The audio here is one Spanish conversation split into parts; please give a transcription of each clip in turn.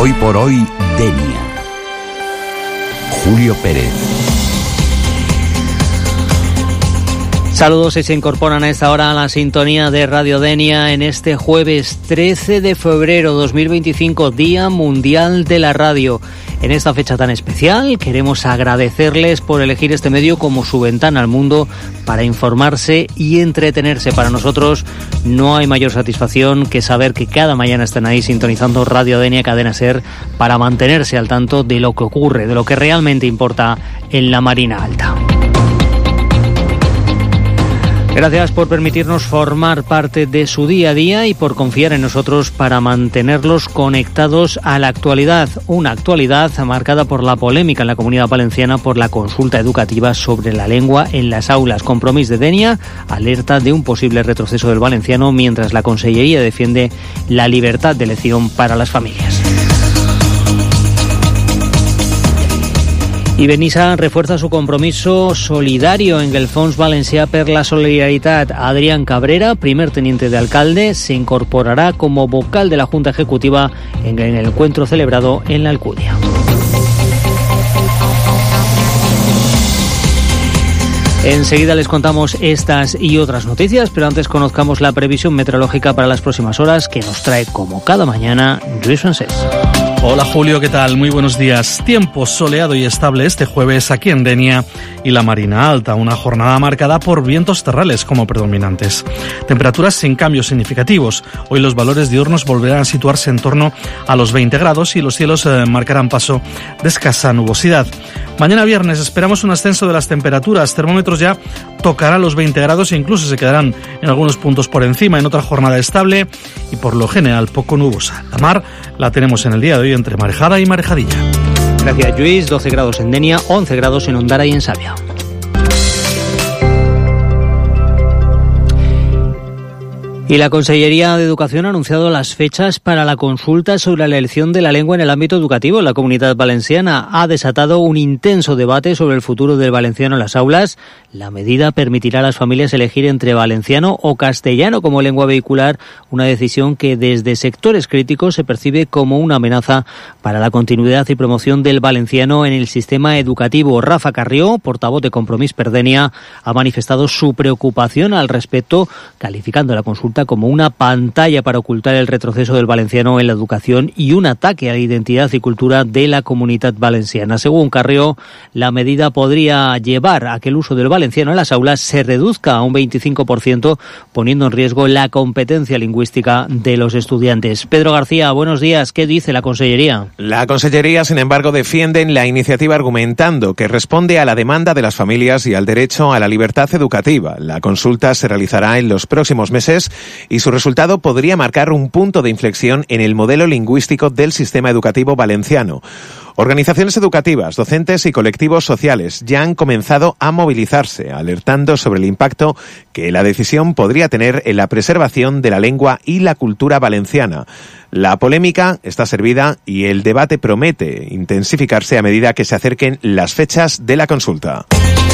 Hoy por hoy, Denia. Julio Pérez. Saludos y se incorporan a esta hora a la sintonía de Radio Denia en este jueves 13 de febrero 2025, Día Mundial de la Radio. En esta fecha tan especial queremos agradecerles por elegir este medio como su ventana al mundo para informarse y entretenerse. Para nosotros no hay mayor satisfacción que saber que cada mañana están ahí sintonizando Radio Denia, Cadena SER, para mantenerse al tanto de lo que ocurre, de lo que realmente importa en la Marina Alta. Gracias por permitirnos formar parte de su día a día y por confiar en nosotros para mantenerlos conectados a la actualidad. Una actualidad marcada por la polémica en la Comunidad Valenciana por la consulta educativa sobre la lengua en las aulas. Compromís de Denia alerta de un posible retroceso del valenciano mientras la Consellería defiende la libertad de elección para las familias. I Benissa refuerza su compromiso solidario en el Fons Valencià per la Solidaritat. Adrián Cabrera, primer teniente de alcalde, se incorporará como vocal de la Junta Ejecutiva en el encuentro celebrado en la Alcudia. Enseguida les contamos estas y otras noticias, pero antes conozcamos la previsión meteorológica para las próximas horas que nos trae, como cada mañana, Lluís Francés. Hola Julio, ¿qué tal? Muy buenos días. Tiempo soleado y estable este jueves aquí en Denia y la Marina Alta, una jornada marcada por vientos terrales como predominantes. Temperaturas sin cambios significativos. Hoy los valores diurnos volverán a situarse en torno a los 20 grados y los cielos marcarán paso de escasa nubosidad. Mañana viernes esperamos un ascenso de las temperaturas. Termómetros ya tocarán los 20 grados e incluso se quedarán en algunos puntos por encima, en otra jornada estable y por lo general poco nubosa. La mar la tenemos en el día de hoy entre marejada y marejadilla. Gracias, Lluís. 12 grados en Denia, 11 grados en Ondara y en Sabia. Y la Consellería de Educación ha anunciado las fechas para la consulta sobre la elección de la lengua en el ámbito educativo. La Comunidad Valenciana ha desatado un intenso debate sobre el futuro del valenciano en las aulas. La medida permitirá a las familias elegir entre valenciano o castellano como lengua vehicular, una decisión que desde sectores críticos se percibe como una amenaza para la continuidad y promoción del valenciano en el sistema educativo. Rafa Carrió, portavoz de Compromís per Denia, ha manifestado su preocupación al respecto, calificando la consulta como una pantalla para ocultar el retroceso del valenciano en la educación y un ataque a la identidad y cultura de la comunidad valenciana. Según Carrió, la medida podría llevar a que el uso del valenciano en las aulas se reduzca a un 25%, poniendo en riesgo la competencia lingüística de los estudiantes. Pedro García, buenos días. ¿Qué dice la Consellería? La Consellería, sin embargo, defiende la iniciativa argumentando que responde a la demanda de las familias y al derecho a la libertad educativa. La consulta se realizará en los próximos meses y su resultado podría marcar un punto de inflexión en el modelo lingüístico del sistema educativo valenciano. Organizaciones educativas, docentes y colectivos sociales ya han comenzado a movilizarse, alertando sobre el impacto que la decisión podría tener en la preservación de la lengua y la cultura valenciana. La polémica está servida y el debate promete intensificarse a medida que se acerquen las fechas de la consulta.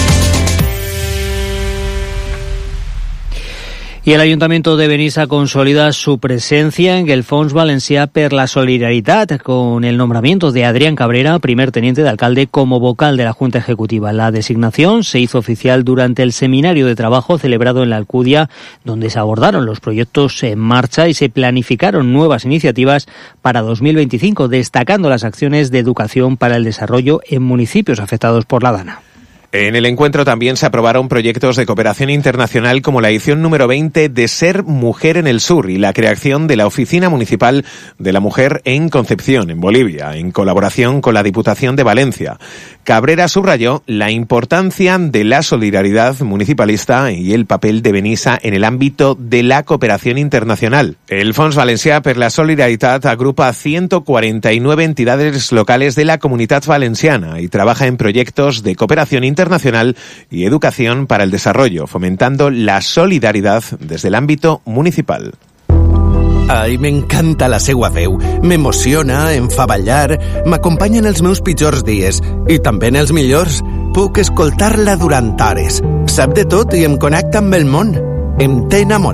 Y el Ayuntamiento de Benissa consolida su presencia en el Fons Valencià per la Solidaritat con el nombramiento de Adrián Cabrera, primer teniente de alcalde, como vocal de la Junta Ejecutiva. La designación se hizo oficial durante el seminario de trabajo celebrado en la Alcudia, donde se abordaron los proyectos en marcha y se planificaron nuevas iniciativas para 2025, destacando las acciones de educación para el desarrollo en municipios afectados por la Dana. En el encuentro también se aprobaron proyectos de cooperación internacional como la edición número 20 de Ser Mujer en el Sur y la creación de la Oficina Municipal de la Mujer en Concepción, en Bolivia, en colaboración con la Diputación de Valencia. Cabrera subrayó la importancia de la solidaridad municipalista y el papel de Benissa en el ámbito de la cooperación internacional. El Fons Valencià per la Solidaritat agrupa 149 entidades locales de la Comunitat Valenciana y trabaja en proyectos de cooperación internacional y educación para el desarrollo, fomentando la solidaridad desde el ámbito municipal. Ai, m'encanta la seua veu. M'emociona, em fa ballar, m'acompanya en els meus pitjors dies i també en els millors. Puc escoltar-la durant hores. Sap de tot i em connecta amb el món. Em té enamorat.